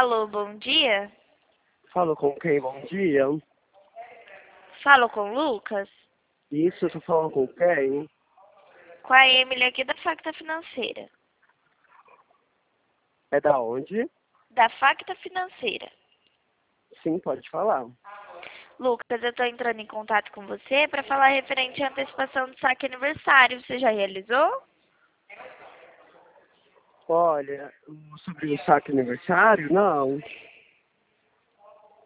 Alô, bom dia? Falo com quem? Bom dia. Falo com o Lucas? Isso, eu tô falando com quem? Com a Emily aqui da Facta Financeira. É da onde? Da Facta Financeira. Sim, pode falar. Lucas, eu tô entrando em contato com você para falar referente à antecipação do saque aniversário. Você já realizou? Olha, sobre o saque aniversário, não.